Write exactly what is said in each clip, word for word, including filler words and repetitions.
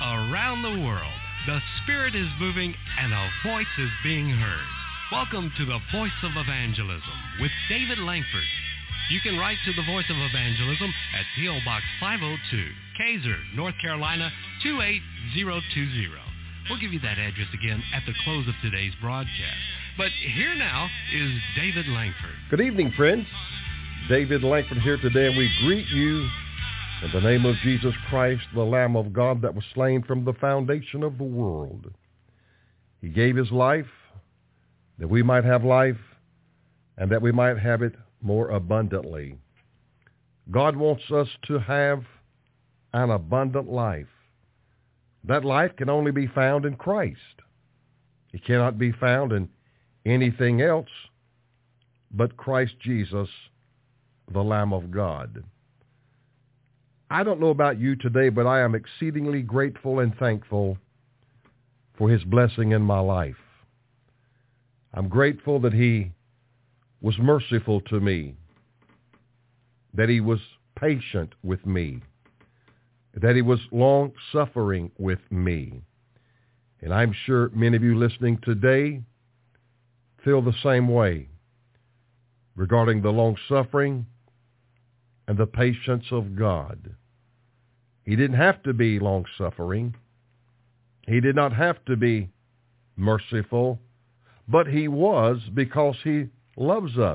Around the world, the Spirit is moving and a voice is being heard. Welcome to the Voice of Evangelism with David Langford. You can write to the Voice of Evangelism at P O. Box five oh two, Kaiser, North Carolina, two eight zero two zero. We'll give you that address again at the close of today's broadcast. But here now is David Langford. Good evening, friends. David Langford here today, and we greet you in the name of Jesus Christ, the Lamb of God that was slain from the foundation of the world. He gave his life that we might have life and that we might have it more abundantly. God wants us to have an abundant life. That life can only be found in Christ. It cannot be found in anything else but Christ Jesus, the Lamb of God. I don't know about you today, but I am exceedingly grateful and thankful for his blessing in my life. I'm grateful that he was merciful to me, that he was patient with me, that he was long-suffering with me. And I'm sure many of you listening today feel the same way regarding the long-suffering and the patience of God. He didn't have to be long-suffering. He did not have to be merciful, but he was because he loves us.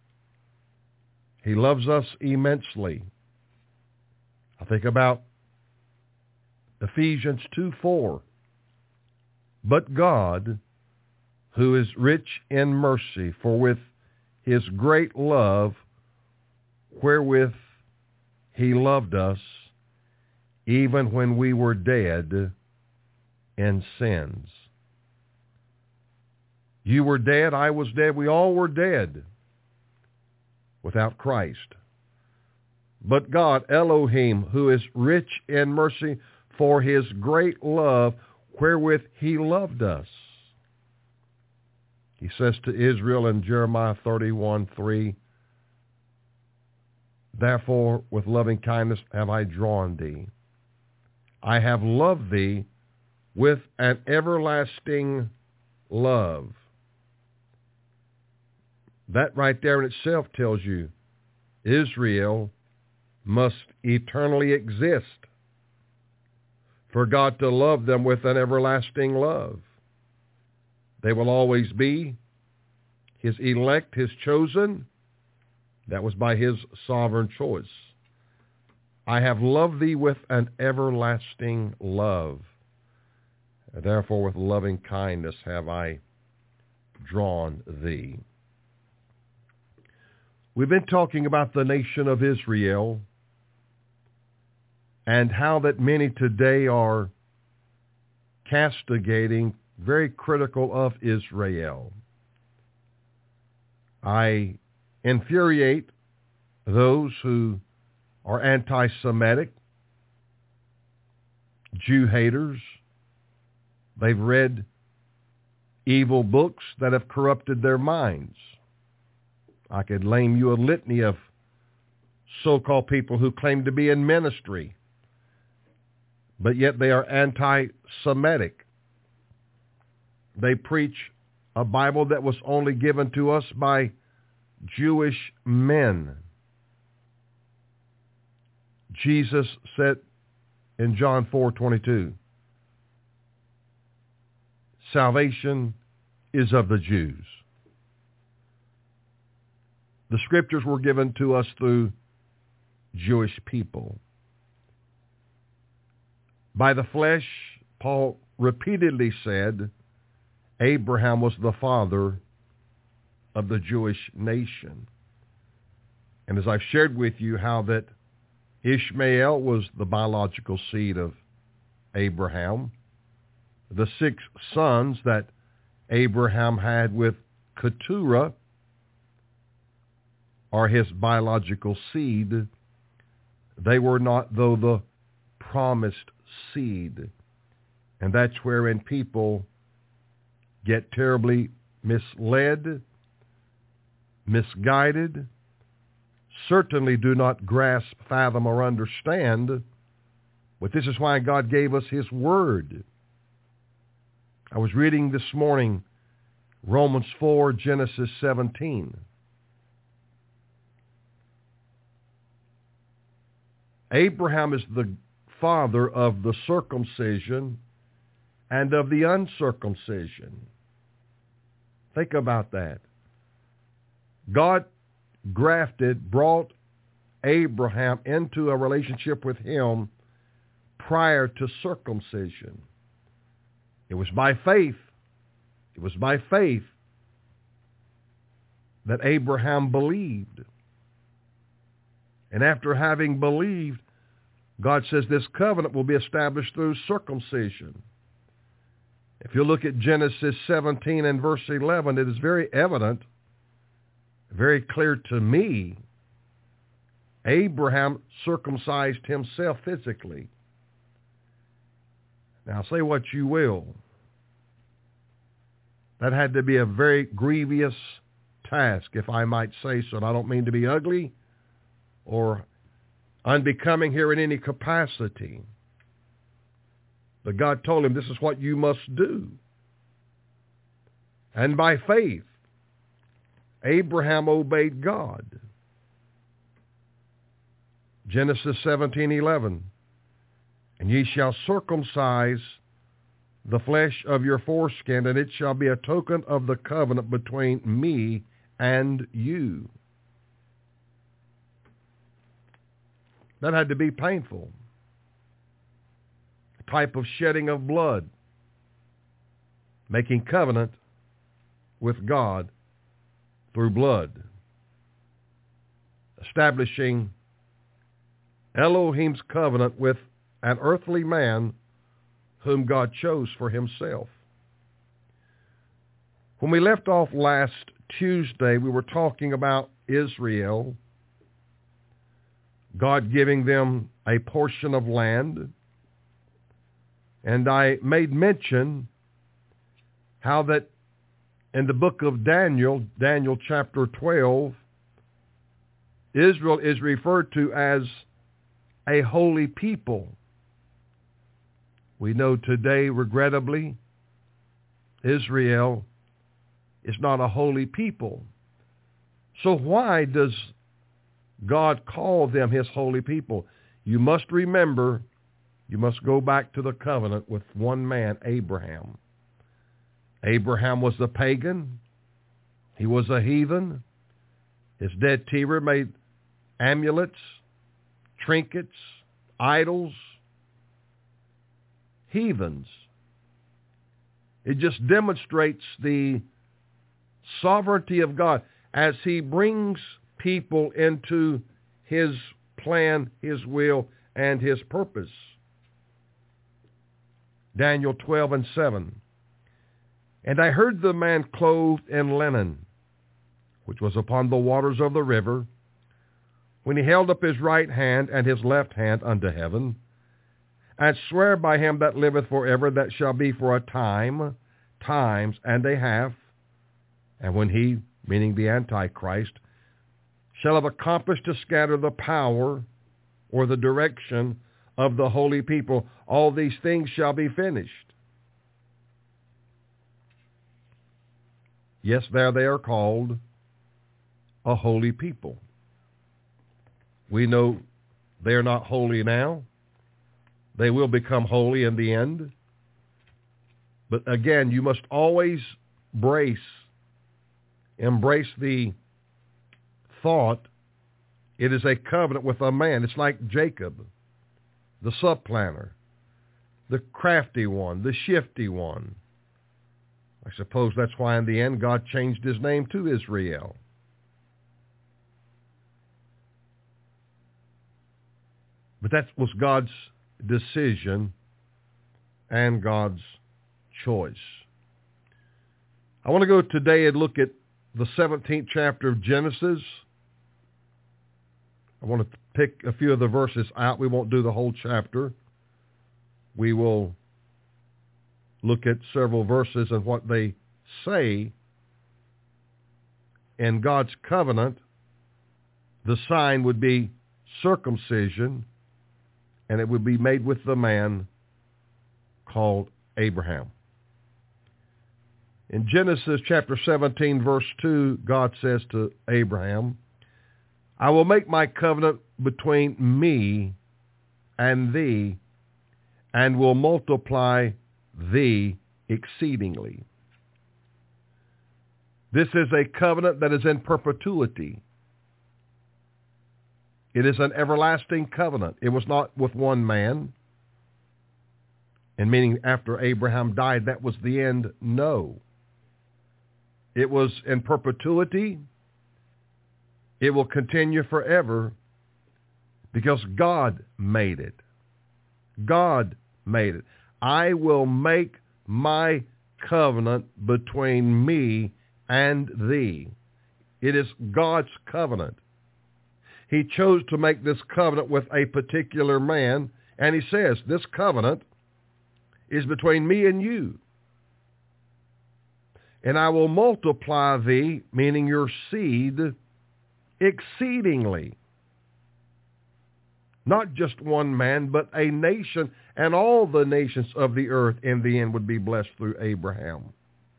He loves us immensely. I think about Ephesians two four. But God, who is rich in mercy, for with his great love wherewith he loved us, even when we were dead in sins. You were dead, I was dead, we all were dead without Christ. But God, Elohim, who is rich in mercy, for his great love wherewith he loved us. He says to Israel in Jeremiah thirty-one three, therefore with loving kindness have I drawn thee. I have loved thee with an everlasting love. That right there in itself tells you Israel must eternally exist for God to love them with an everlasting love. They will always be his elect, his chosen. That was by his sovereign choice. I have loved thee with an everlasting love. Therefore, with loving kindness have I drawn thee. We've been talking about the nation of Israel and how that many today are castigating, very critical of Israel. I infuriate those who are anti-Semitic, Jew haters. They've read evil books that have corrupted their minds. I could name you a litany of so-called people who claim to be in ministry, but yet they are anti-Semitic. They preach a Bible that was only given to us by Jewish men. Jesus said in John four twenty-two, salvation is of the Jews. The scriptures were given to us through Jewish people. By the flesh, Paul repeatedly said, Abraham was the father of the Jewish nation. And as I've shared with you how that Ishmael was the biological seed of Abraham, the six sons that Abraham had with Keturah are his biological seed. They were not, though, the promised seed. And that's wherein people get terribly misled, misguided, certainly do not grasp, fathom, or understand But this is why God gave us his word. I was reading this morning Romans four, Genesis seventeen. Abraham is the father of the circumcision and of the uncircumcision. Think about that. God grafted, brought Abraham into a relationship with him prior to circumcision. It was by faith. It was by faith that Abraham believed. And after having believed, God says this covenant will be established through circumcision. If you look at Genesis seventeen and verse eleven, it is very evident, very clear to me, Abraham circumcised himself physically. Now say what you will. That had to be a very grievous task, if I might say so. And I don't mean to be ugly or unbecoming here in any capacity. But God told him, this is what you must do. And by faith, Abraham obeyed God. Genesis seventeen eleven. And ye shall circumcise the flesh of your foreskin, and it shall be a token of the covenant between me and you. That had to be painful. A type of shedding of blood, making covenant with God through blood, establishing Elohim's covenant with an earthly man whom God chose for himself. When we left off last Tuesday, we were talking about Israel, God giving them a portion of land, and I made mention how that in the book of Daniel, Daniel chapter twelve, Israel is referred to as a holy people. We know today, regrettably, Israel is not a holy people. So why does God call them his holy people? You must remember, you must go back to the covenant with one man, Abraham. Abraham was a pagan. He was a heathen. His dead Terah made amulets, trinkets, idols, heathens. It just demonstrates the sovereignty of God as he brings people into his plan, his will, and his purpose. Daniel twelve and seven. And I heard the man clothed in linen, which was upon the waters of the river, when he held up his right hand and his left hand unto heaven, and swear by him that liveth forever, that shall be for a time, times and a half, and when he, meaning the Antichrist, shall have accomplished to scatter the power or the direction of the holy people, all these things shall be finished. Yes, there they are called a holy people. We know they are not holy now. They will become holy in the end. But again, you must always brace, embrace the thought it is a covenant with a man. It's like Jacob, the supplanter, the crafty one, the shifty one. I suppose that's why in the end God changed his name to Israel. But that was God's decision and God's choice. I want to go today and look at the seventeenth chapter of Genesis. I want to pick a few of the verses out. We won't do the whole chapter. We will look at several verses and what they say. In God's covenant, the sign would be circumcision, and it would be made with the man called Abraham. In Genesis chapter seventeen, verse two, God says to Abraham, I will make my covenant between me and thee, and will multiply thee exceedingly. This is a covenant that is in perpetuity. It is an everlasting covenant. It was not with one man, and meaning after Abraham died, that was the end. No. It was in perpetuity. It will continue forever because God made it. God made it. I will make my covenant between me and thee. It is God's covenant. He chose to make this covenant with a particular man, and he says, this covenant is between me and you. And I will multiply thee, meaning your seed, exceedingly. Not just one man, but a nation, and all the nations of the earth in the end would be blessed through Abraham.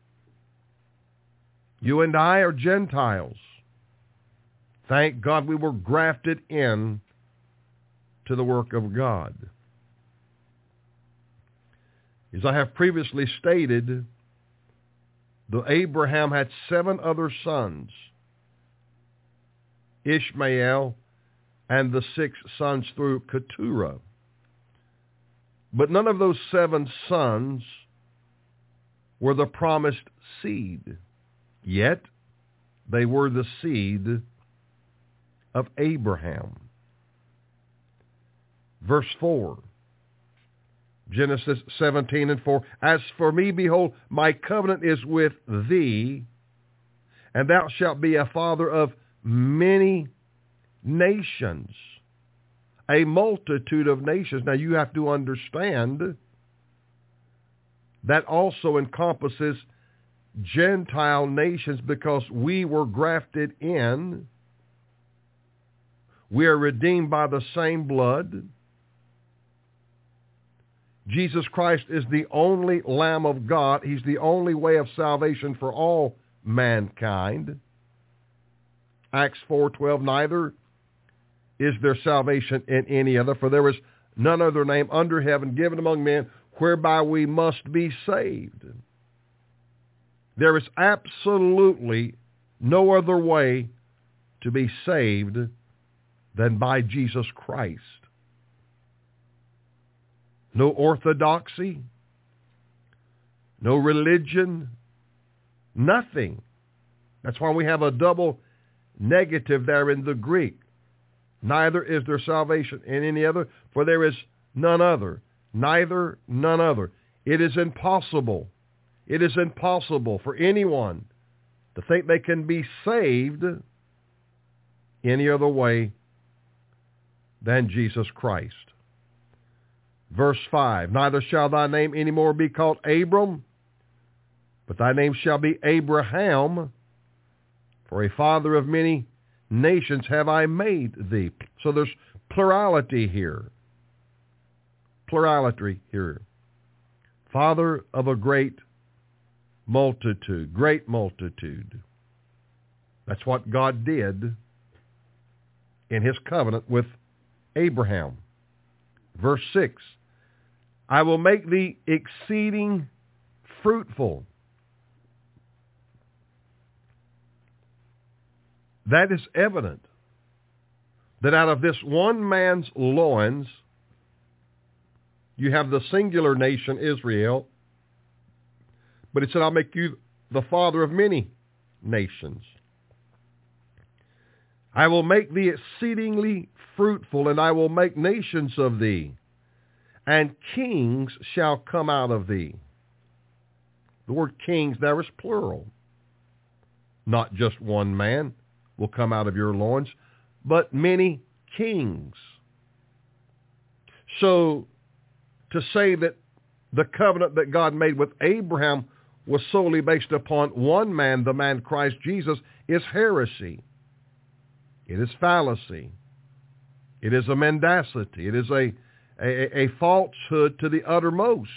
You and I are Gentiles. Thank God we were grafted in to the work of God. As I have previously stated, the Abraham had seven other sons, Ishmael and the six sons through Keturah. But none of those seven sons were the promised seed, yet they were the seed of Abraham. Verse four, Genesis seventeen and four, as for me, behold, my covenant is with thee, and thou shalt be a father of many nations, a multitude of nations. Now you have to understand that also encompasses Gentile nations because we were grafted in. We are redeemed by the same blood. Jesus Christ is the only Lamb of God. He's the only way of salvation for all mankind. Acts four twelve, neither is there salvation in any other, for there is none other name under heaven given among men whereby we must be saved. There is absolutely no other way to be saved than by Jesus Christ. No orthodoxy, no religion, nothing. That's why we have a double negative there in the Greek. Neither is there salvation in any other, for there is none other. Neither, none other. It is impossible. It is impossible for anyone to think they can be saved any other way than Jesus Christ. Verse five, neither shall thy name any more be called Abram, but thy name shall be Abraham, for a father of many nations have I made thee. So there's plurality here. Plurality here. Father of a great multitude, great multitude. That's what God did in his covenant with Abraham. Verse six, I will make thee exceeding fruitful. That is evident that out of this one man's loins, you have the singular nation Israel, but it said, I'll make you the father of many nations. I will make thee exceedingly fruitful, and I will make nations of thee, and kings shall come out of thee. The word kings there is plural. Not just one man will come out of your loins, but many kings. So to say that the covenant that God made with Abraham was solely based upon one man, the man Christ Jesus, is heresy. It is fallacy. It is a mendacity. It is a, a, a falsehood to the uttermost.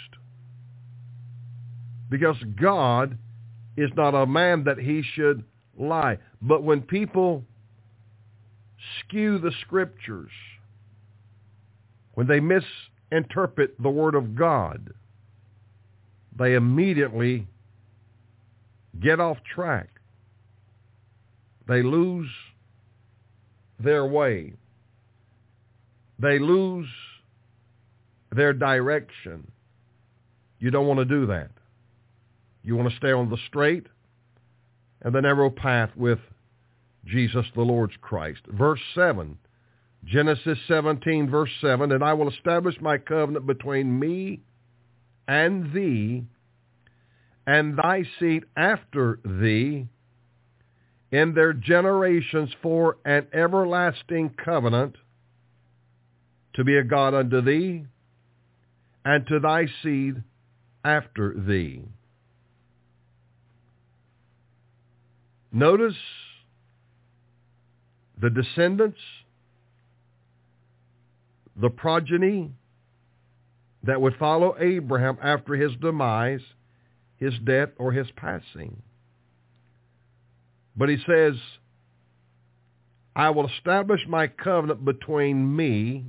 Because God is not a man that he should lie. But when people skew the scriptures, when they misinterpret the Word of God, they immediately get off track. They lose their way. They lose their direction. You don't want to do that. You want to stay on the straight and the narrow path with Jesus the Lord's Christ. Verse seven, Genesis seventeen, verse seven, and I will establish my covenant between me and thee and thy seed after thee in their generations for an everlasting covenant, to be a God unto thee and to thy seed after thee. Notice the descendants, the progeny that would follow Abraham after his demise, his death, or his passing. But he says, I will establish my covenant between me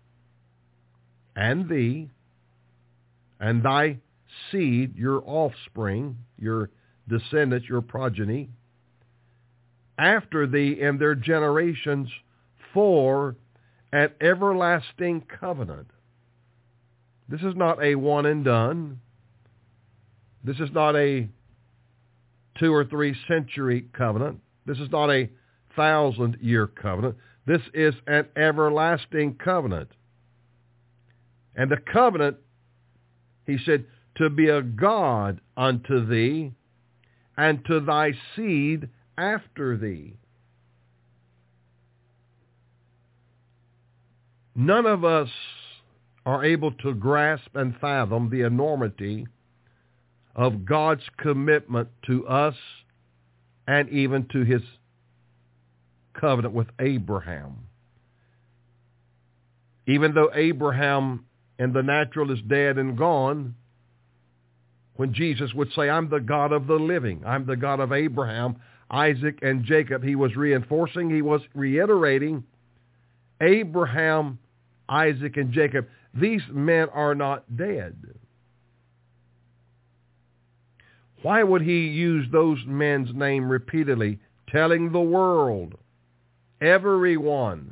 and thee and thy seed, your offspring, your descendants, your progeny, after thee in their generations for an everlasting covenant. This is not a one and done. This is not a two or three century covenant. This is not a thousand year covenant. This is an everlasting covenant. And the covenant, he said, to be a God unto thee and to thy seed after thee. None of us are able to grasp and fathom the enormity of God's commitment to us and even to his covenant with Abraham. Even though Abraham in the natural is dead and gone, when Jesus would say, I'm the God of the living, I'm the God of Abraham, Isaac, and Jacob, he was reinforcing, he was reiterating, Abraham, Isaac, and Jacob, these men are not dead. Why would he use those men's name repeatedly, telling the world, everyone,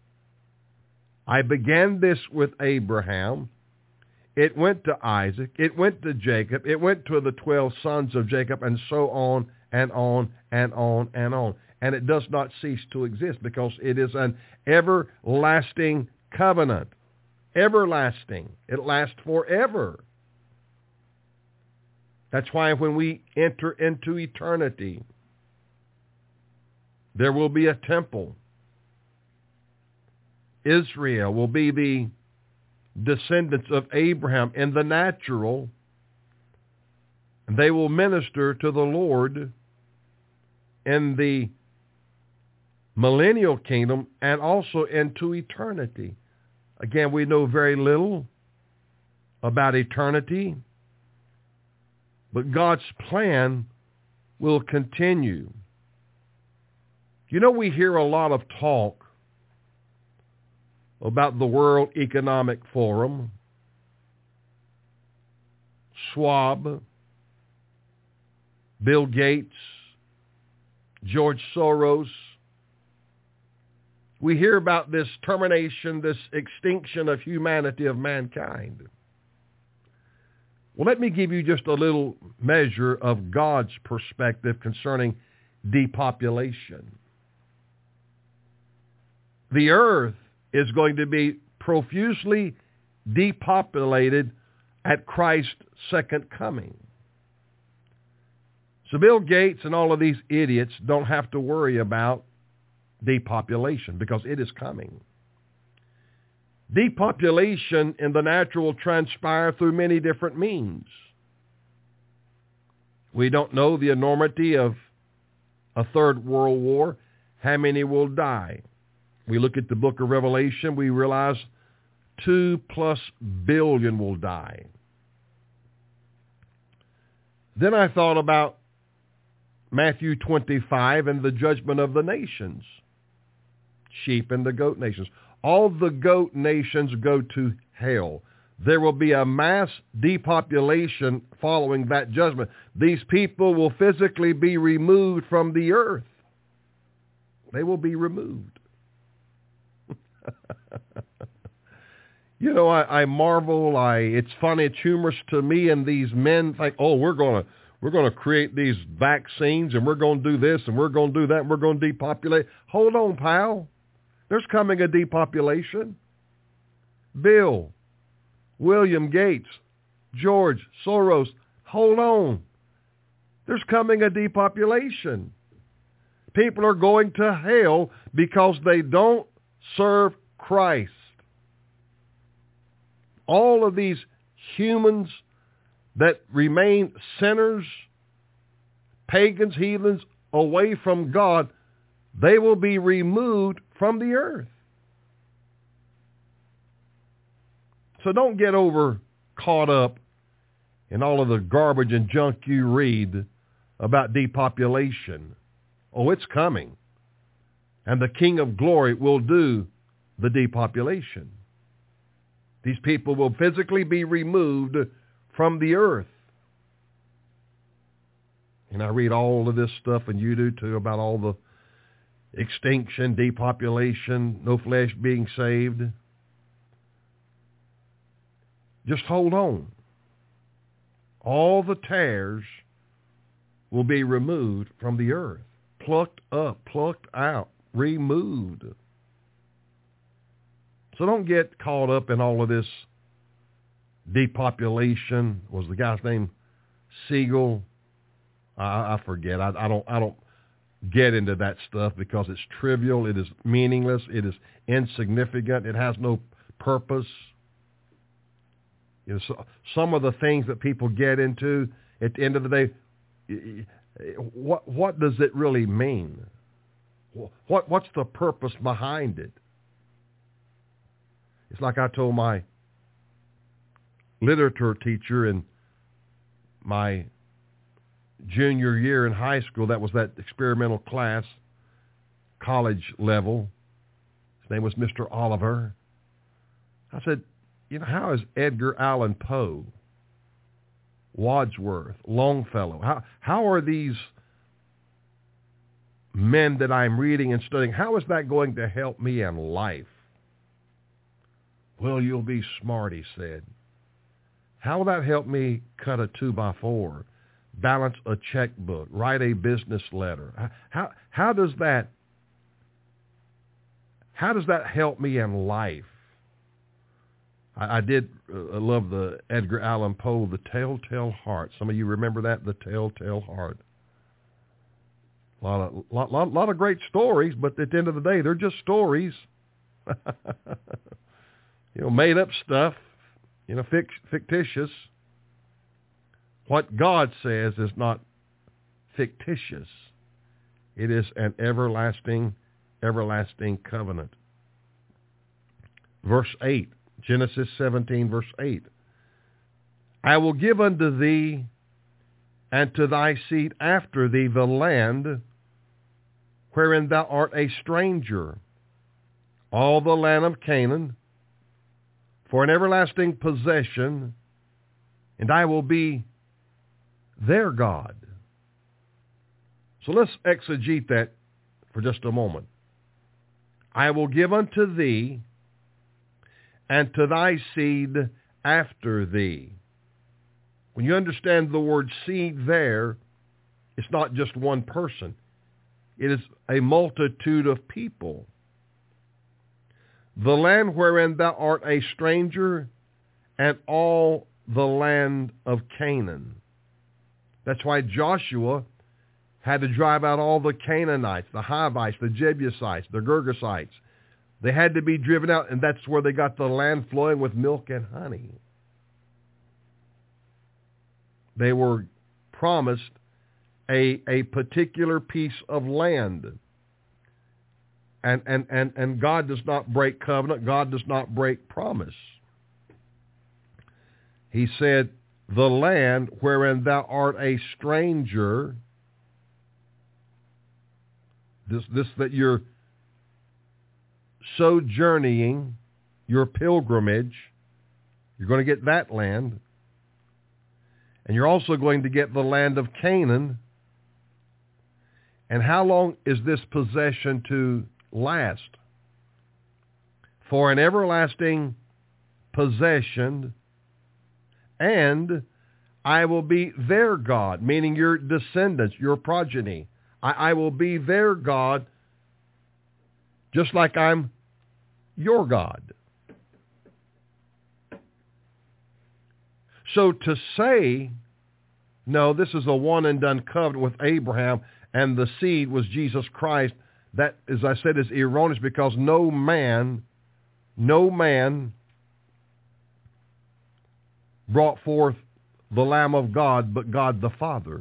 I began this with Abraham, it went to Isaac, it went to Jacob, it went to the twelve sons of Jacob, and so on and on and on and on. And it does not cease to exist because it is an everlasting covenant. Everlasting. It lasts forever. That's why when we enter into eternity, there will be a temple. Israel will be the descendants of Abraham in the natural, and they will minister to the Lord in the millennial kingdom and also into eternity. Again, we know very little about eternity, but God's plan will continue. You know, we hear a lot of talk about the World Economic Forum, Schwab, Bill Gates, George Soros. We hear about this termination, this extinction of humanity, of mankind. Well, let me give you just a little measure of God's perspective concerning depopulation. The earth is going to be profusely depopulated at Christ's second coming. So Bill Gates and all of these idiots don't have to worry about depopulation because it is coming. Depopulation in the natural will transpire through many different means. We don't know the enormity of a third world war, how many will die. We look at the book of Revelation, we realize two plus billion will die. Then I thought about Matthew twenty-five and the judgment of the nations. Sheep and the goat nations. All the goat nations go to hell. There will be a mass depopulation following that judgment. These people will physically be removed from the earth. They will be removed. You know, I, I marvel. I it's funny. It's humorous to me. And these men think, oh, we're gonna we're gonna create these vaccines, and we're gonna do this, and we're gonna do that, and we're gonna depopulate. Hold on, pal. There's coming a depopulation. Bill, William Gates, George Soros, hold on. There's coming a depopulation. People are going to hell because they don't serve Christ. All of these humans that remain sinners, pagans, heathens, away from God, they will be removed from the earth. So don't get over caught up in all of the garbage and junk you read about depopulation. Oh, it's coming. And the King of Glory will do the depopulation. These people will physically be removed from the earth. And I read all of this stuff, and you do too, about all the extinction, depopulation, no flesh being saved. Just hold on. All the tares will be removed from the earth. Plucked up, plucked out, removed. So don't get caught up in all of this depopulation. Was the guy's name Siegel? I, I forget. I, I don't. I don't get into that stuff because it's trivial. It is meaningless. It is insignificant. It has no purpose. You know, so, some of the things that people get into at the end of the day, what what does it really mean? What what's the purpose behind it? It's like I told my literature teacher in my junior year in high school. That was that experimental class, college level. His name was Mister Oliver. I said, you know, how is Edgar Allan Poe, Wadsworth, Longfellow, how how are these men that I'm reading and studying, how is that going to help me in life? Well, you'll be smart, he said. How will that help me cut a two by four, balance a checkbook, write a business letter? How how does that how does that help me in life? I, I did uh, love the Edgar Allan Poe, The Telltale Heart. Some of you remember that, The Telltale Heart. A lot of lot, lot, lot of great stories, but at the end of the day, they're just stories. You know, made up stuff, you know, fictitious. What God says is not fictitious. It is an everlasting, everlasting covenant. Verse eight, Genesis seventeen, verse eight. I will give unto thee and to thy seed after thee the land wherein thou art a stranger, all the land of Canaan, for an everlasting possession, and I will be their God. So let's exegete that for just a moment. I will give unto thee and to thy seed after thee. When you understand the word seed there, it's not just one person. It is a multitude of people. The land wherein thou art a stranger, and all the land of Canaan. That's why Joshua had to drive out all the Canaanites, the Hivites, the Jebusites, the Girgasites. They had to be driven out, and that's where they got the land flowing with milk and honey. They were promised a, a particular piece of land. And, and, and, and God does not break covenant. God does not break promise. He said, the land wherein thou art a stranger, this, this that you're sojourning, your pilgrimage, you're going to get that land. And you're also going to get the land of Canaan. And how long is this possession to last? For an everlasting possession, and I will be their God, meaning your descendants, your progeny. I, I will be their God, just like I'm your God. So to say, no, this is a one and done covenant with Abraham, and the seed was Jesus Christ, that, as I said, is erroneous, because no man, no man brought forth the Lamb of God, but God the Father.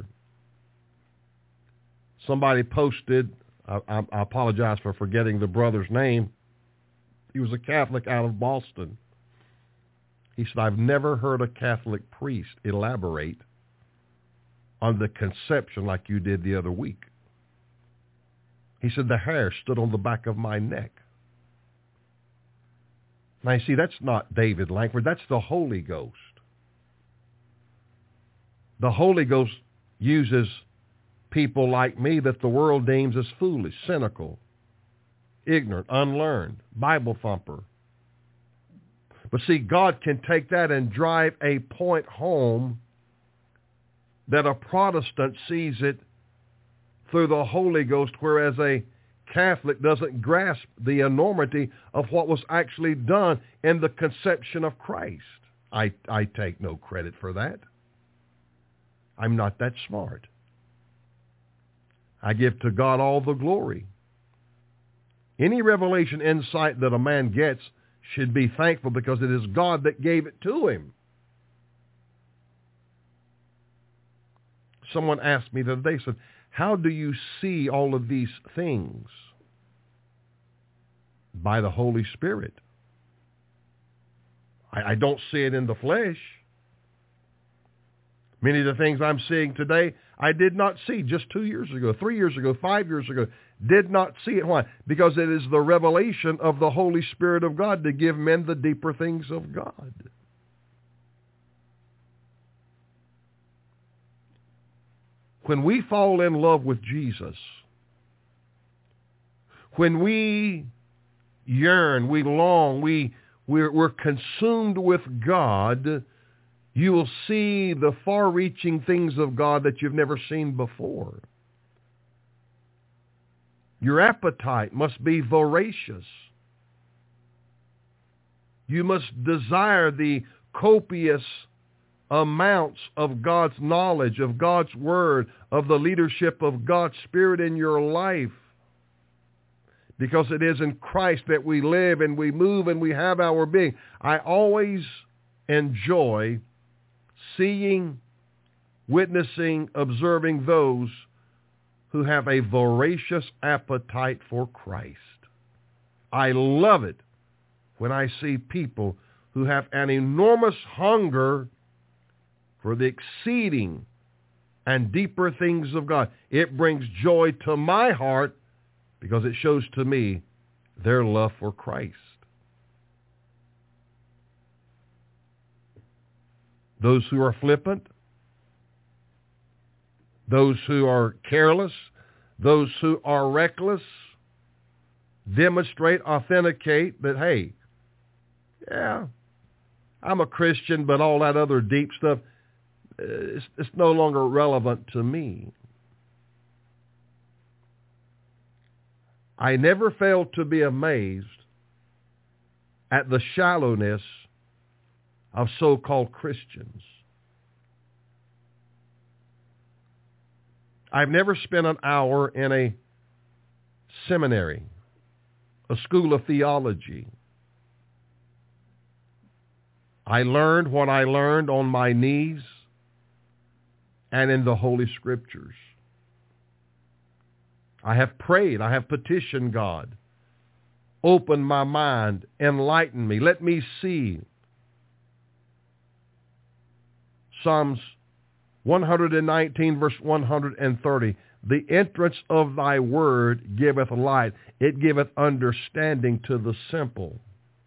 Somebody posted, I, I, I apologize for forgetting the brother's name. He was a Catholic out of Boston. He said, I've never heard a Catholic priest elaborate on the conception like you did the other week. He said, the hair stood on the back of my neck. Now, you see, that's not David Langford. That's the Holy Ghost. The Holy Ghost uses people like me that the world deems as foolish, cynical, ignorant, unlearned, Bible thumper. But see, God can take that and drive a point home that a Protestant sees it through the Holy Ghost, whereas a Catholic doesn't grasp the enormity of what was actually done in the conception of Christ. I, I take no credit for that. I'm not that smart. I give to God all the glory. Any revelation, insight that a man gets should be thankful, because it is God that gave it to him. Someone asked me the other day, said, how do you see all of these things? By the Holy Spirit. I, I don't see it in the flesh. Many of the things I'm seeing today, I did not see just two years ago, three years ago, five years ago. Did not see it. Why? Because it is the revelation of the Holy Spirit of God to give men the deeper things of God. When we fall in love with Jesus, when we yearn, we long, we, we're, we're consumed with God, you will see the far-reaching things of God that you've never seen before. Your appetite must be voracious. You must desire the copious amounts of God's knowledge, of God's Word, of the leadership of God's Spirit in your life. Because it is in Christ that we live and we move and we have our being. I always enjoy seeing, witnessing, observing those who have a voracious appetite for Christ. I love it when I see people who have an enormous hunger for the exceeding and deeper things of God. It brings joy to my heart because it shows to me their love for Christ. Those who are flippant, those who are careless, those who are reckless, demonstrate, authenticate that, hey, yeah, I'm a Christian, but all that other deep stuff, it's, it's no longer relevant to me. I never fail to be amazed at the shallowness of so-called Christians. I've never spent an hour in a seminary, a school of theology. I learned what I learned on my knees and in the Holy Scriptures. I have prayed. I have petitioned God Open my mind, enlighten me, let me see. Psalms one nineteen, verse one thirty. The entrance of thy word giveth light. It giveth understanding to the simple.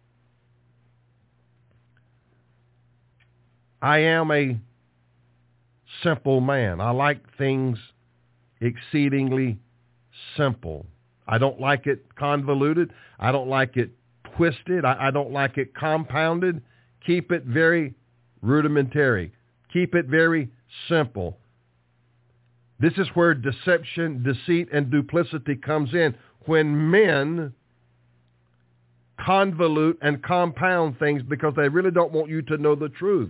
I am a simple man. I like things exceedingly simple. I don't like it convoluted. I don't like it twisted. I, I don't like it compounded. Keep it very rudimentary. Keep it very simple. This is where deception, deceit, and duplicity comes in. When men convolute and compound things because they really don't want you to know the truth.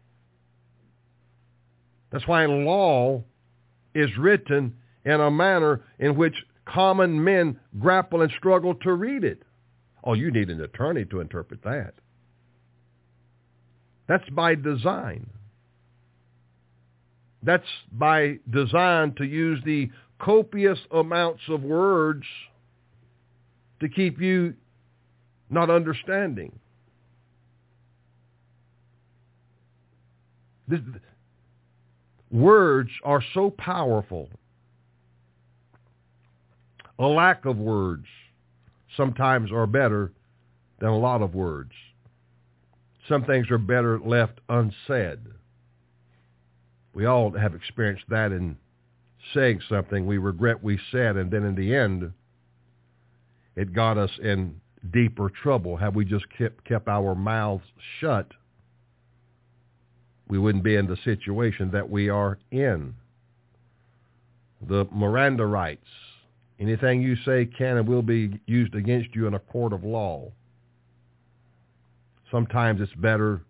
That's why law is written in a manner in which common men grapple and struggle to read it. Oh, you need an attorney to interpret that. That's by design. That's by design to use the copious amounts of words to keep you not understanding. This, words are so powerful. A lack of words sometimes are better than a lot of words. Some things are better left unsaid. We all have experienced that in saying something we regret we said, and then in the end, it got us in deeper trouble. Had we just kept, kept our mouths shut, we wouldn't be in the situation that we are in. The Miranda rights. Anything you say can and will be used against you in a court of law. Sometimes it's better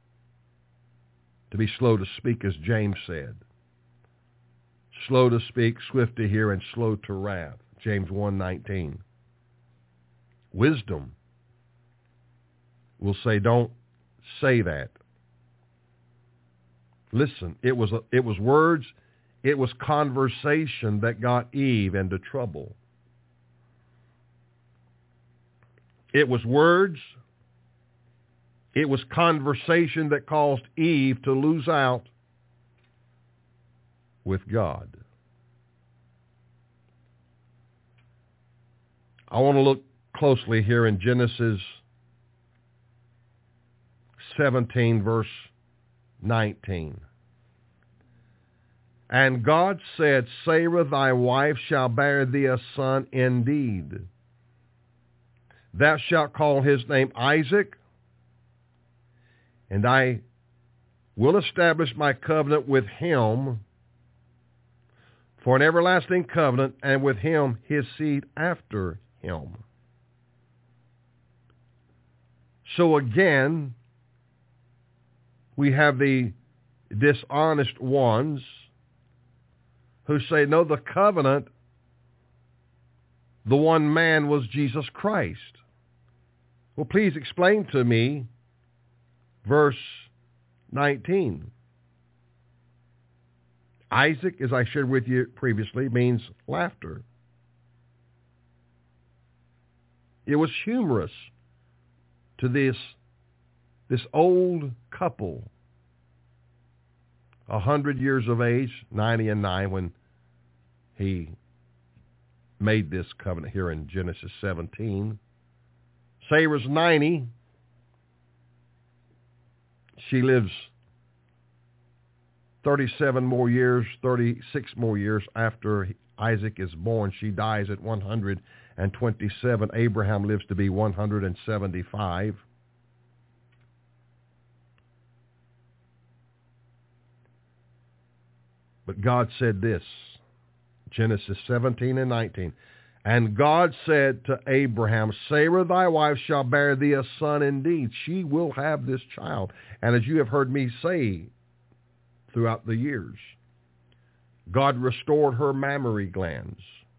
to be slow to speak, as James said. Slow to speak, swift to hear, and slow to wrath. James one nineteen. Wisdom will say, don't say that. Listen, it was, it was words, it was conversation that got Eve into trouble. It was words, it was conversation that caused Eve to lose out with God. I want to look closely here in Genesis seventeen, verse nineteen. And God said, Sarah thy wife shall bear thee a son indeed. Thou shalt call his name Isaac, and I will establish my covenant with him for an everlasting covenant, and with him his seed after him. So again, we have the dishonest ones who say, no, the covenant, the one man was Jesus Christ. Well, please explain to me verse nineteen. Isaac, as I shared with you previously, means laughter. It was humorous to this, this old couple, a hundred years of age, ninety and nine, when he made this covenant here in Genesis seventeen. Sarah's ninety. She lives thirty-seven more years, thirty-six more years after Isaac is born. She dies at one hundred twenty-seven. Abraham lives to be one hundred seventy-five. But God said this, Genesis seventeen and nineteen. And God said to Abraham, Sarah thy wife shall bear thee a son indeed. She will have this child. And as you have heard me say throughout the years, God restored her mammary glands.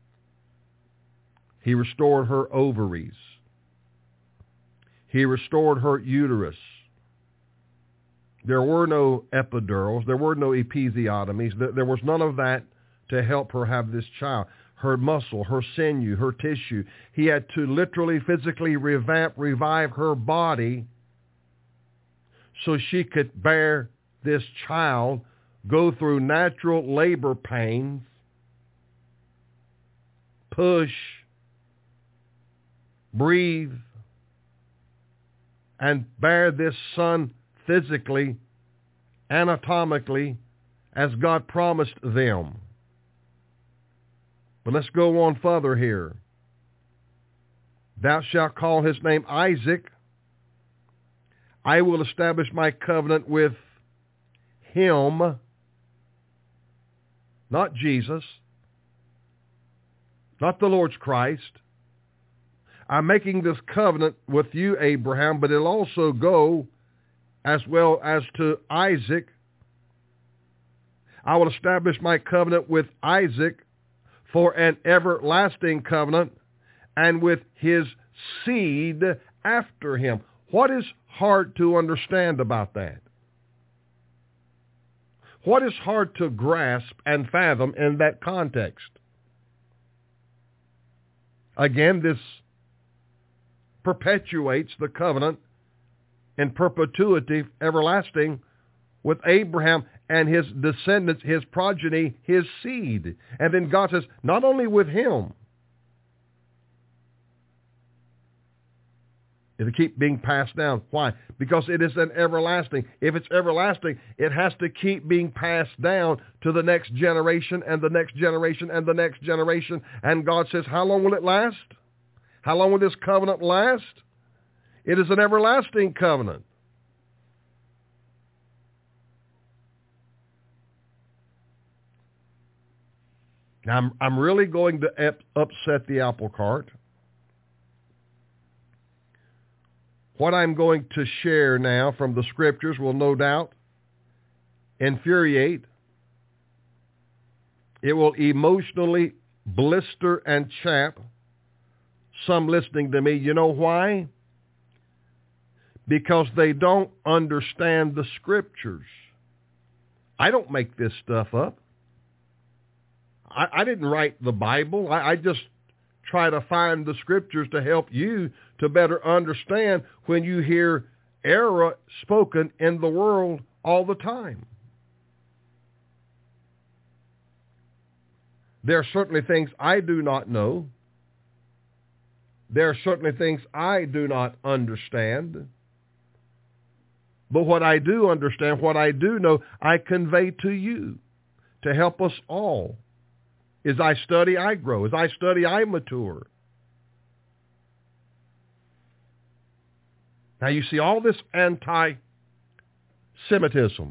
He restored her ovaries. He restored her uterus. There were no epidurals. There were no episiotomies. There was none of that to help her have this child. her muscle, her sinew, her tissue. He had to literally, physically revamp, revive her body so she could bear this child, go through natural labor pains, push, breathe, and bear this son physically, anatomically, as God promised them. But let's go on further here. Thou shalt call his name Isaac. I will establish my covenant with him, not Jesus, not the Lord's Christ. I'm making this covenant with you, Abraham, but it'll also go as well as to Isaac. I will establish my covenant with Isaac for an everlasting covenant, and with his seed after him. What is hard to understand about that? What is hard to grasp and fathom in that context? Again, this perpetuates the covenant in perpetuity, everlasting, with Abraham and his descendants, his progeny, his seed. And then God says, not only with him, it'll keep being passed down. Why? Because it is an everlasting. If it's everlasting, it has to keep being passed down to the next generation and the next generation and the next generation. And God says, how long will it last? How long will this covenant last? It is an everlasting covenant. Now, I'm, I'm really going to up, upset the apple cart. What I'm going to share now from the Scriptures will no doubt infuriate. It will emotionally blister and chap some listening to me. You know why? Because they don't understand the Scriptures. I don't make this stuff up. I, I didn't write the Bible. I, I just try to find the Scriptures to help you to better understand when you hear error spoken in the world all the time. There are certainly things I do not know. There are certainly things I do not understand. But what I do understand, what I do know, I convey to you to help us all. As I study, I grow. As I study, I mature. Now you see all this anti-Semitism,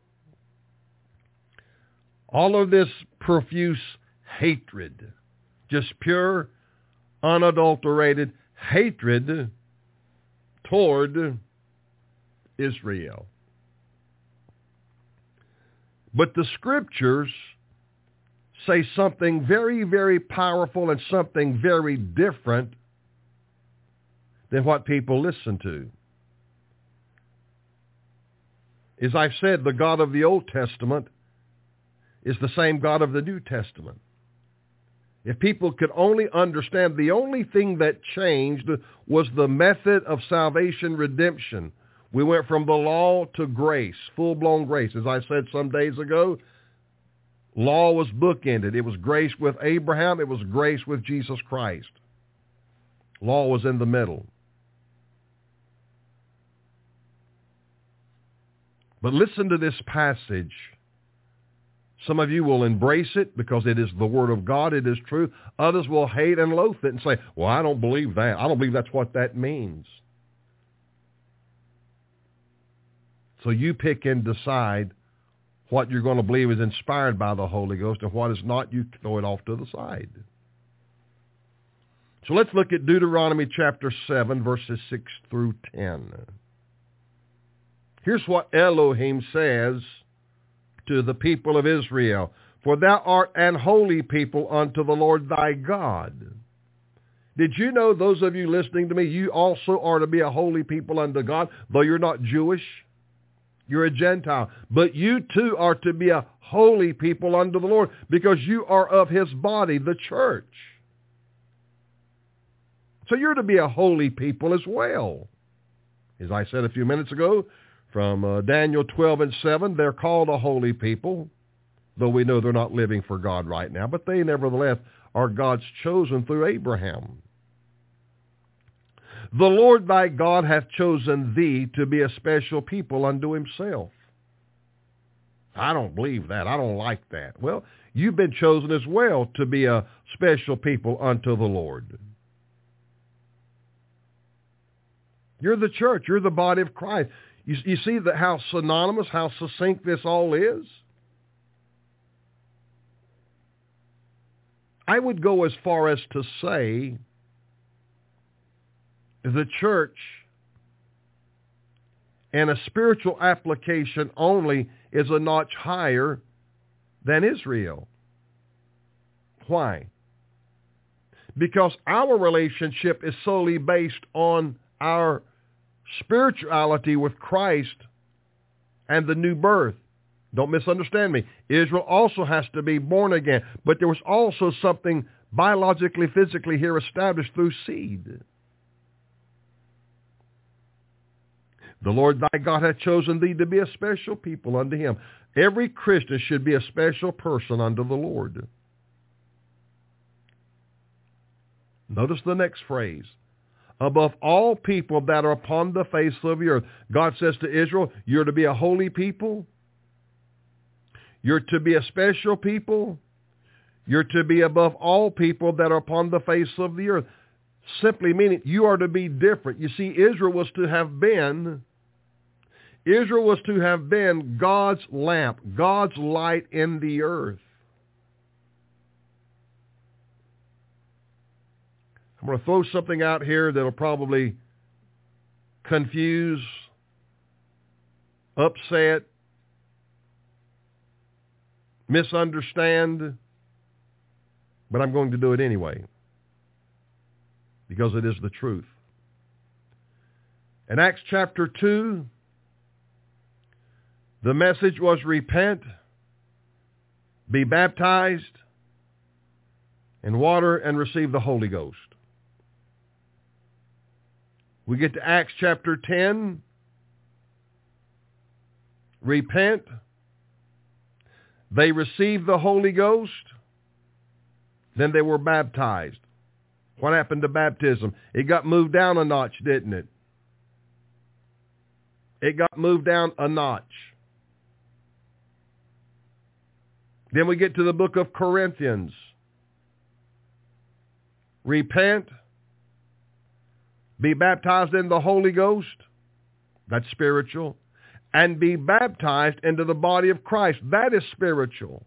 all of this profuse hatred, just pure, unadulterated hatred toward Israel. But the Scriptures say something very, very powerful and something very different than what people listen to. As I've said, the God of the Old Testament is the same God of the New Testament. If people could only understand, the only thing that changed was the method of salvation redemption. We went from the law to grace, full-blown grace. As I said some days ago, law was bookended. It was grace with Abraham. It was grace with Jesus Christ. Law was in the middle. But listen to this passage. Some of you will embrace it because it is the Word of God. It is true. Others will hate and loathe it and say, well, I don't believe that. I don't believe that's what that means. So you pick and decide what you're going to believe is inspired by the Holy Ghost and what is not. You throw it off to the side. So let's look at Deuteronomy chapter seven, verses six through ten. Here's what Elohim says to the people of Israel. For thou art an holy people unto the Lord thy God. Did you know, those of you listening to me, you also are to be a holy people unto God, though you're not Jewish? You're a Gentile. But you too are to be a holy people unto the Lord, because you are of his body, the church. So you're to be a holy people as well. As I said a few minutes ago, from uh, Daniel twelve and seven, they're called a holy people, though we know they're not living for God right now, but they nevertheless are God's chosen through Abraham. The Lord thy God hath chosen thee to be a special people unto himself. I don't believe that. I don't like that. Well, you've been chosen as well to be a special people unto the Lord. You're the church. You're the body of Christ. You, you see that how synonymous, how succinct this all is? I would go as far as to say the church, and a spiritual application only, is a notch higher than Israel. Why? Because our relationship is solely based on our spirituality with Christ and the new birth. Don't misunderstand me. Israel also has to be born again, but there was also something biologically, physically here established through seed. The Lord thy God hath chosen thee to be a special people unto him. Every Christian should be a special person unto the Lord. Notice the next phrase. Above all people that are upon the face of the earth. God says to Israel, you're to be a holy people. You're to be a special people. You're to be above all people that are upon the face of the earth. Simply meaning you are to be different. You see, Israel was to have been, Israel was to have been God's lamp, God's light in the earth. I'm going to throw something out here that will probably confuse, upset, misunderstand, but I'm going to do it anyway because it is the truth. In Acts chapter two, the message was repent, be baptized in water, and receive the Holy Ghost. We get to Acts chapter ten, repent, they received the Holy Ghost, then they were baptized. What happened to baptism? It got moved down a notch, didn't it? It got moved down a notch. Then we get to the book of Corinthians. Repent, be baptized in the Holy Ghost, that's spiritual, and be baptized into the body of Christ, that is spiritual.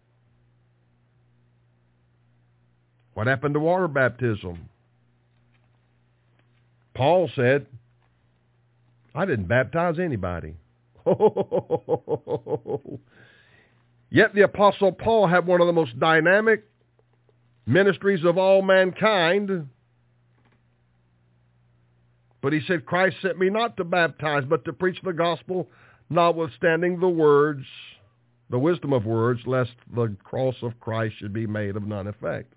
What happened to water baptism? Paul said, I didn't baptize anybody. Yet the Apostle Paul had one of the most dynamic ministries of all mankind. But he said, Christ sent me not to baptize, but to preach the gospel, notwithstanding the words, the wisdom of words, lest the cross of Christ should be made of none effect.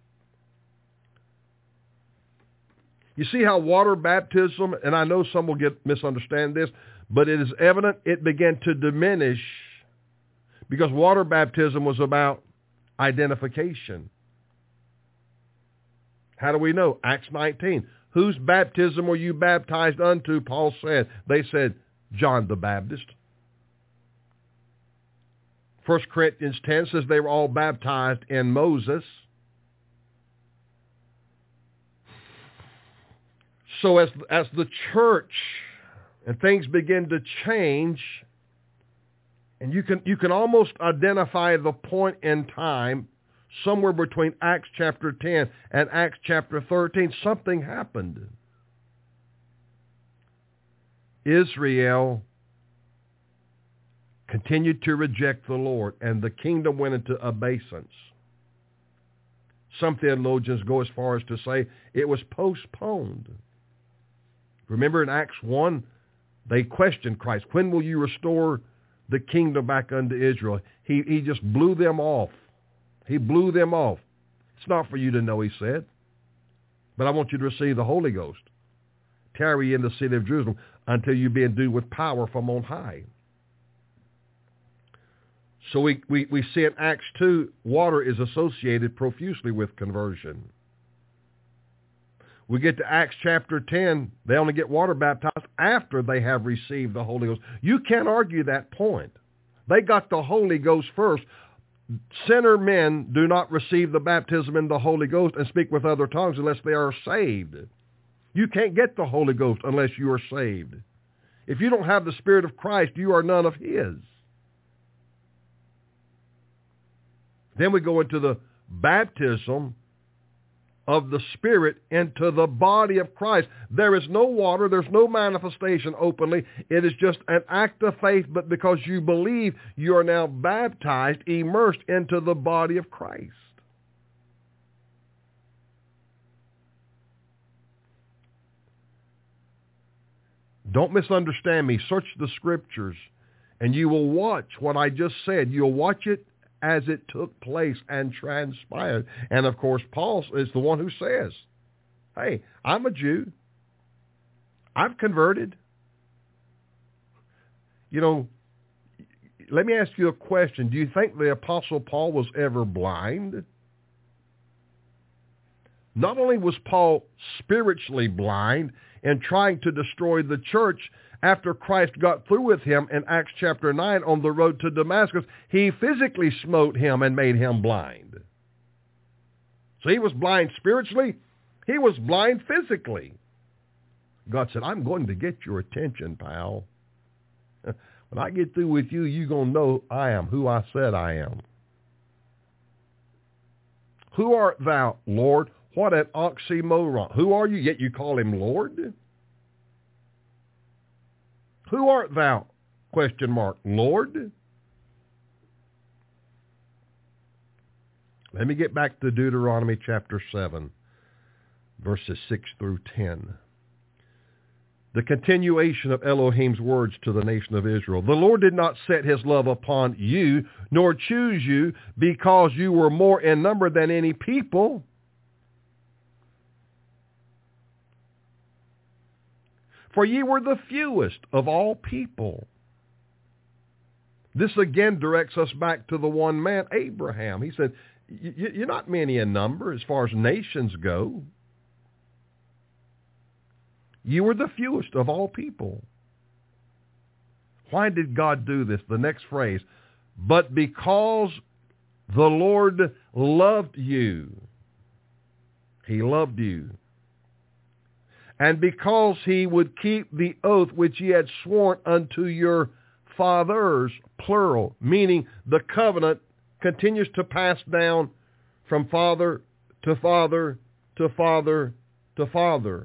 You see how water baptism, and I know some will get misunderstand this, but it is evident it began to diminish because water baptism was about identification. How do we know? Acts nineteen. Whose baptism were you baptized unto? Paul said. They said, John the Baptist. First Corinthians ten says they were all baptized in Moses. So as, as the church and things begin to change, and you can, you can almost identify the point in time somewhere between Acts chapter ten and Acts chapter thirteen, something happened. Israel continued to reject the Lord, and the kingdom went into obeisance. Some theologians go as far as to say it was postponed. Remember in Acts one, They questioned Christ. When will you restore the kingdom back unto Israel? He, he just blew them off. He blew them off. It's not for you to know, he said, but I want you to receive the Holy Ghost. Tarry in the city of Jerusalem until you be endued with power from on high. So we, we, we see in Acts two, water is associated profusely with conversion. We get to Acts chapter ten, they only get water baptized after they have received the Holy Ghost. You can't argue that point. They got the Holy Ghost first. Sinner men do not receive the baptism in the Holy Ghost and speak with other tongues unless they are saved. You can't get the Holy Ghost unless you are saved. If you don't have the Spirit of Christ, you are none of his. Then we go into the baptism of the Spirit into the body of Christ. There is no water. There's no manifestation openly. It is just an act of faith, but because you believe, you are now baptized, immersed into the body of Christ. Don't misunderstand me. Search the Scriptures, and you will watch what I just said. You'll watch it as it took place and transpired. And of course, Paul is the one who says, hey, I'm a Jew. I've converted. You know, let me ask you a question. Do you think the Apostle Paul was ever blind? Not only was Paul spiritually blind and trying to destroy the church, after Christ got through with him in Acts chapter nine on the road to Damascus, he physically smote him and made him blind. So he was blind spiritually. He was blind physically. God said, I'm going to get your attention, pal. When I get through with you, you're going to know I am who I said I am. Who art thou, Lord? What an oxymoron. Who are you? Yet you call him Lord? Who art thou? Question mark. Lord? Let me get back to Deuteronomy chapter seven, verses six through ten. The continuation of Elohim's words to the nation of Israel. The Lord did not set his love upon you, nor choose you, because you were more in number than any people. For ye were the fewest of all people. This again directs us back to the one man, Abraham. He said, you're not many in number as far as nations go. You were the fewest of all people. Why did God do this? The next phrase, but because the Lord loved you. He loved you. And because he would keep the oath which he had sworn unto your fathers, plural, meaning the covenant continues to pass down from father to father to father to father.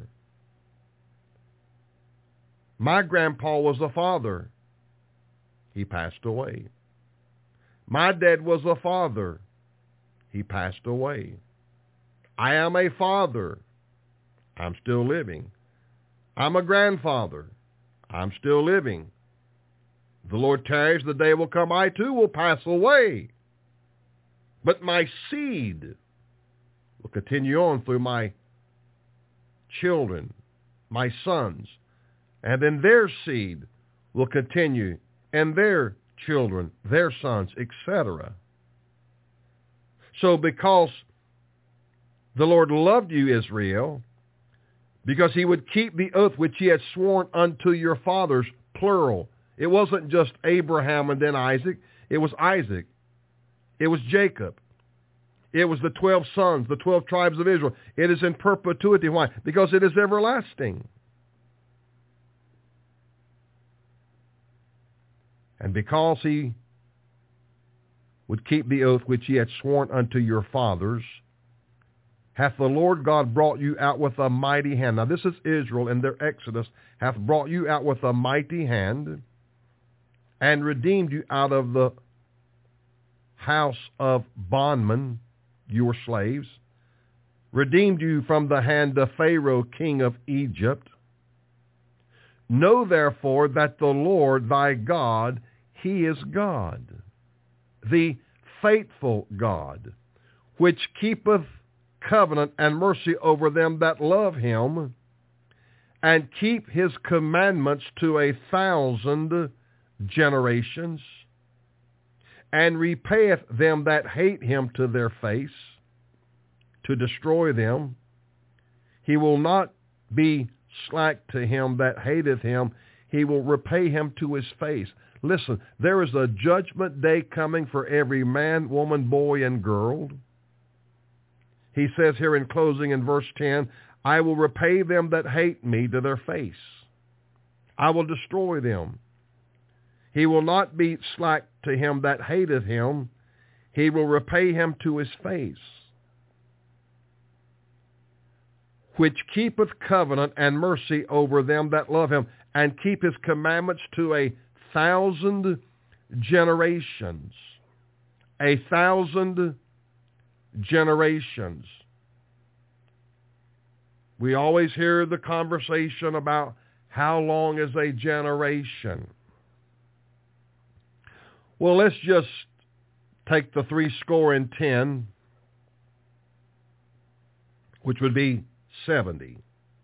My grandpa was a father. He passed away. My dad was a father. He passed away. I am a father. I'm still living. I'm a grandfather. I'm still living. The Lord tarries, the day will come, I too will pass away. But my seed will continue on through my children, my sons, and then their seed will continue, and their children, their sons, et cetera. So because the Lord loved you, Israel, because he would keep the oath which he had sworn unto your fathers, plural. It wasn't just Abraham and then Isaac. It was Isaac. It was Jacob. It was the twelve sons, the twelve tribes of Israel. It is in perpetuity. Why? Because it is everlasting. And because he would keep the oath which he had sworn unto your fathers, hath the Lord God brought you out with a mighty hand. Now this is Israel in their exodus, hath brought you out with a mighty hand, and redeemed you out of the house of bondmen, you were slaves, redeemed you from the hand of Pharaoh, king of Egypt, Know therefore that the Lord thy God, he is God, the faithful God, which keepeth covenant and mercy over them that love him, and keep his commandments to a thousand generations, and repayeth them that hate him to their face, to destroy them. He will not be slack to him that hateth him. He will repay him to his face. Listen, there is a judgment day coming for every man, woman, boy, and girl. He says here in closing in verse ten, I will repay them that hate me to their face. I will destroy them. He will not be slack to him that hateth him. He will repay him to his face. Which keepeth covenant and mercy over them that love him, and keep his commandments to a thousand generations. A thousand generations. We always hear the conversation about how long is a generation. Well, let's just take the three score and ten, which would be seventy.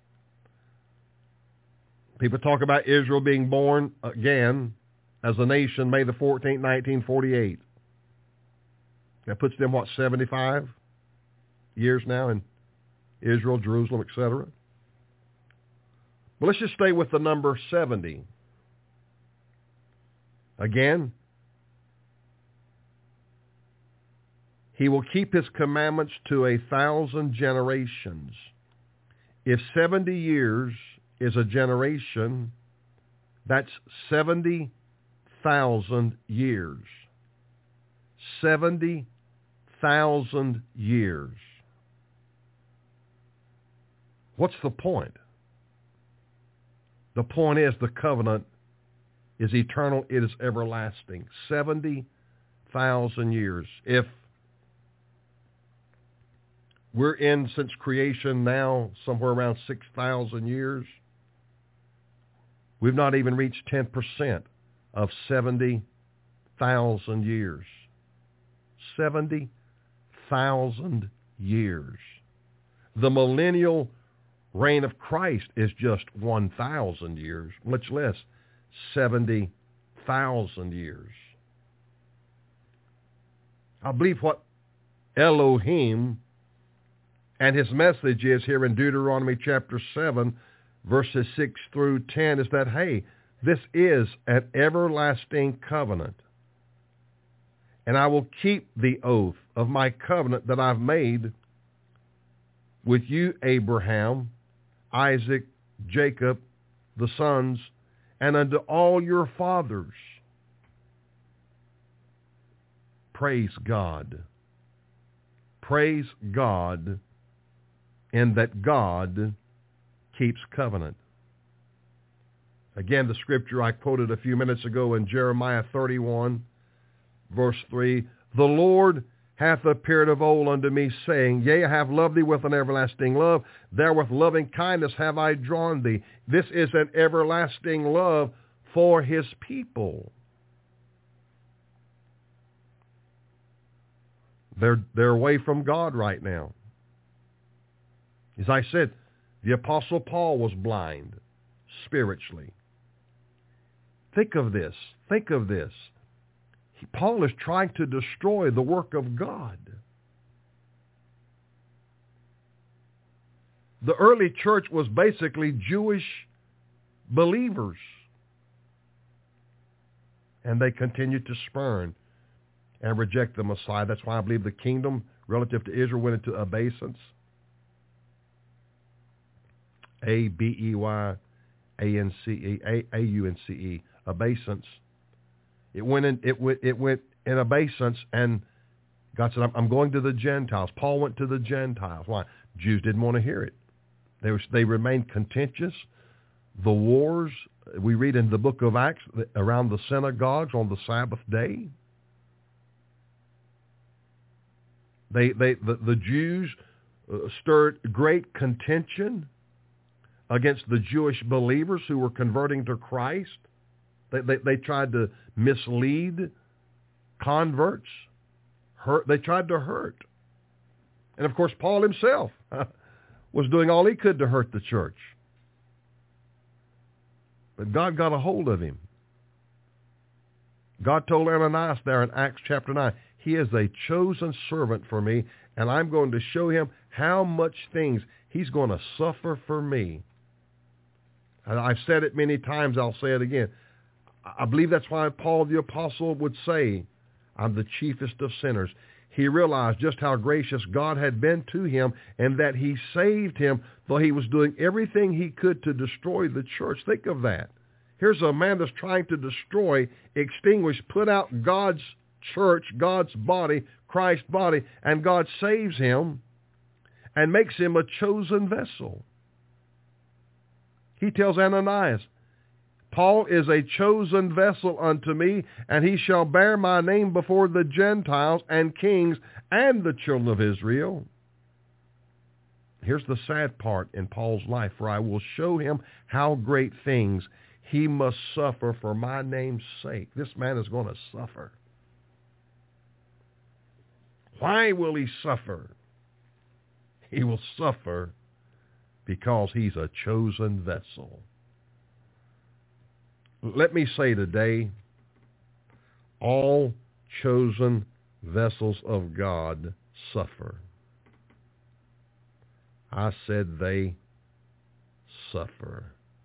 People talk about Israel being born again as a nation May the fourteenth, nineteen forty-eight. That puts them, what, seventy-five years now in Israel, Jerusalem, et cetera. But let's just stay with the number seventy. Again, he will keep his commandments to a thousand generations. If seventy years is a generation, that's seventy thousand years. seventy thousand years. What's the point? The point is the covenant is eternal. It is everlasting. seventy thousand years. If we're in, since creation now, somewhere around six thousand years, we've not even reached ten percent of seventy thousand years. seventy thousand years. The millennial reign of Christ is just one thousand years, much less seventy thousand years. I believe what Elohim and his message is here in Deuteronomy chapter seven, verses six through ten, is that, hey, this is an everlasting covenant. And I will keep the oath of my covenant that I've made with you, Abraham, Isaac, Jacob, the sons, and unto all your fathers. Praise God. Praise God in that God keeps covenant. Again, the scripture I quoted a few minutes ago in Jeremiah thirty-one, verse three, the Lord hath appeared of old unto me, saying, yea, I have loved thee with an everlasting love. There with loving kindness have I drawn thee. This is an everlasting love for his people. They're, they're away from God right now. As I said, the Apostle Paul was blind spiritually. Think of this. Think of this. Paul is trying to destroy the work of God. The early church was basically Jewish believers. And they continued to spurn and reject the Messiah. That's why I believe the kingdom relative to Israel went into obeisance. A B E Y A N C E, A U N C E, obeisance. It went in, it went, it went in obeisance, and God said, I'm, I'm going to the Gentiles. Paul went to the Gentiles. Why? Jews didn't want to hear it. They were, they remained contentious. The wars, we read in the book of Acts, around the synagogues on the Sabbath day. They, they, the, the Jews uh, stirred great contention against the Jewish believers who were converting to Christ. They, they, they tried to mislead converts. Hurt, they tried to hurt. And of course, Paul himself was doing all he could to hurt the church. But God got a hold of him. God told Ananias there in Acts chapter nine, he is a chosen servant for me, and I'm going to show him how much things he's going to suffer for me. And I've said it many times, I'll say it again. I believe that's why Paul the Apostle would say, I'm the chiefest of sinners. He realized just how gracious God had been to him and that he saved him, though he was doing everything he could to destroy the church. Think of that. Here's a man that's trying to destroy, extinguish, put out God's church, God's body, Christ's body, and God saves him and makes him a chosen vessel. He tells Ananias, Paul is a chosen vessel unto me, and he shall bear my name before the Gentiles and kings and the children of Israel. Here's the sad part in Paul's life, for I will show him how great things he must suffer for my name's sake. This man is going to suffer. Why will he suffer? He will suffer because he's a chosen vessel. Let me say today, all chosen vessels of God suffer. I said they suffer.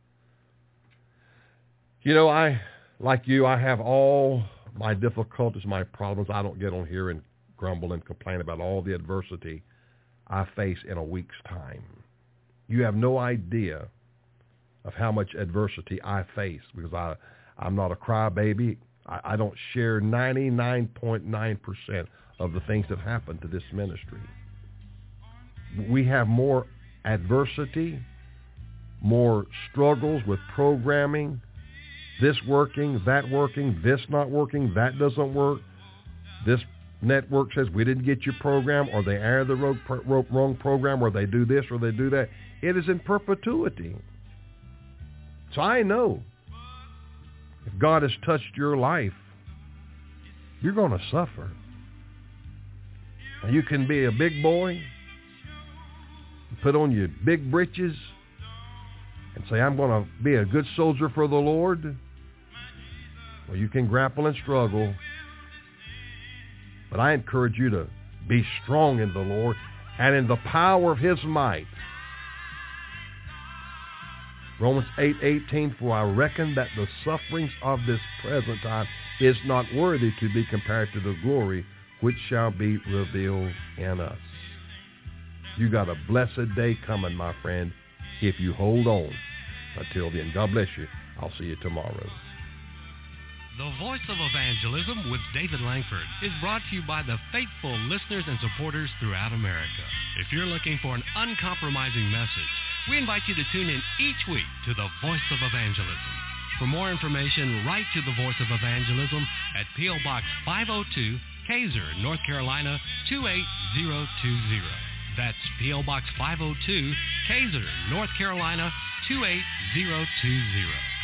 You know, I, like you, I have all my difficulties, my problems. I don't get on here and grumble and complain about all the adversity I face in a week's time. You have no idea of how much adversity I face because I, I'm not a crybaby. I, I don't share ninety-nine point nine percent of the things that happen to this ministry. We have more adversity, more struggles with programming, this working, that working, this not working, that doesn't work. This network says we didn't get your program, or they air the wrong program, or they do this or they do that. It is in perpetuity. So I know if God has touched your life, you're going to suffer. And you can be a big boy, put on your big breeches, and say, I'm going to be a good soldier for the Lord. Or you can grapple and struggle. But I encourage you to be strong in the Lord and in the power of his might. Romans eight eighteen, for I reckon that the sufferings of this present time is not worthy to be compared to the glory which shall be revealed in us. You got a blessed day coming, my friend, if you hold on. Until then, God bless you. I'll see you tomorrow. The Voice of Evangelism with David Langford is brought to you by the faithful listeners and supporters throughout America. If you're looking for an uncompromising message, we invite you to tune in each week to the Voice of Evangelism. For more information, write to the Voice of Evangelism at P O Box five oh two, Kaiser, North Carolina two eight zero two zero. That's P O Box five oh two, Kaiser, North Carolina two eight zero two zero.